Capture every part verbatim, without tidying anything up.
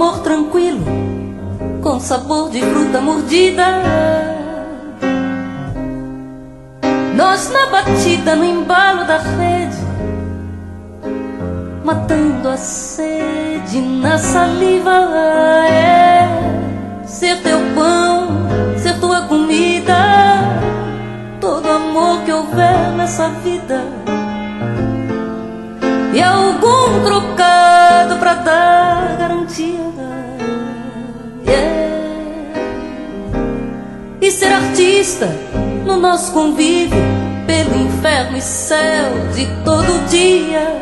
amor tranquilo, com sabor de fruta mordida. Nós na batida, no embalo da rede, matando a sede na saliva. É ser teu pão, ser tua comida, todo amor que houver nessa vida, e algum trocado pra dar garantia. Yeah. E ser artista no nosso convívio, pelo inferno e céu de todo dia,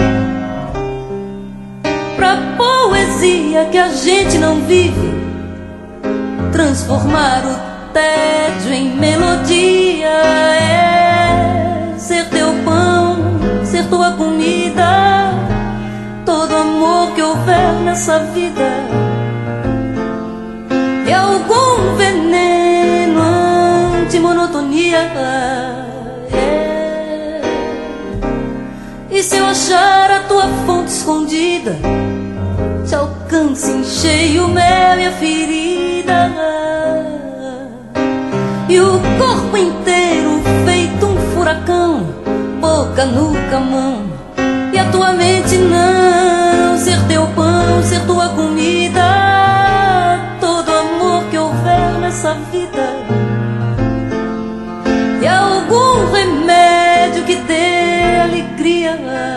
pra poesia que a gente não vive, transformar o tédio em melodia. É ser teu pão, ser tua comida, todo amor que houver nessa vida, e algum veneno anti-monotonia. É. E se eu achar a tua fonte escondida, te alcance em cheio o mel e a ferida, e o corpo inteiro feito um furacão, boca, nuca, mão, e a tua mente não. Ser teu pão, ser tua comida, todo amor que houver nessa vida, e algum remédio que dê alegria.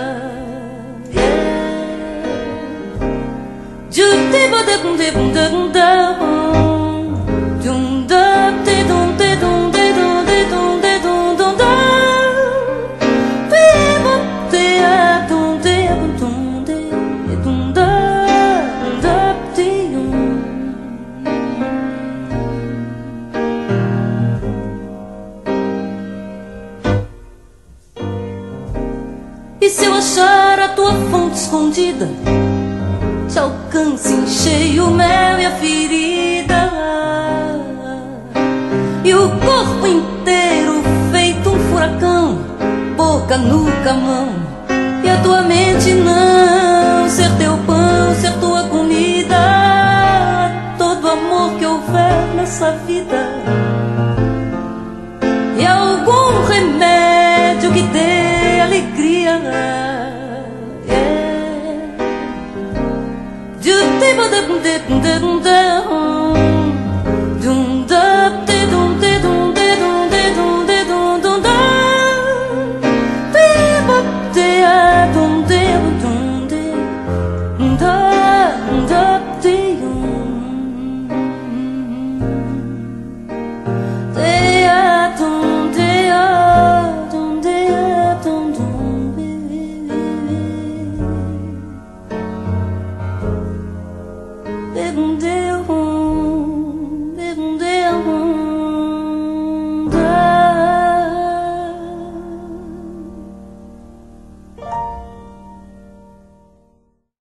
E se eu achar a tua fonte escondida, te alcance em cheio o mel e a ferida, e o corpo inteiro feito um furacão, boca, nuca, mão, e a tua mente não. Ser teu pão, ser tua comida, todo amor que houver nessa vida, e algum remédio que dê alegria. Yeah.